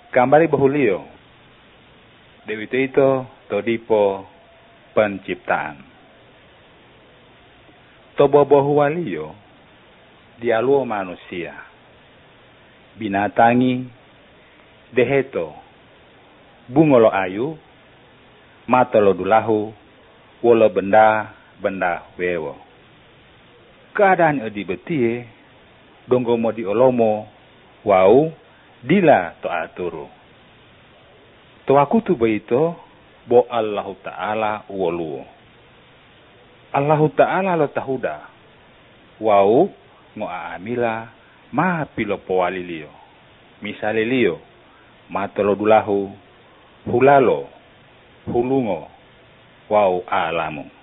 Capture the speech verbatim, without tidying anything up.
Kambari bahulio. Dewi itu todipo penciptaan. Tobo bahuwalio dialuo manusia. Binatangi deheto bungolo ayu matolo dulahu wolo benda benda wewo. Keadaan edi betie donggomo di olomo wau dila to aturu. To aku tu beito bo Allahu Ta'ala woluo. Allahu Ta'ala lo tahuda wau ngo aamila ma pilo powalilio. Misalilio matolo dulahu hulalo hulungo wau alamu.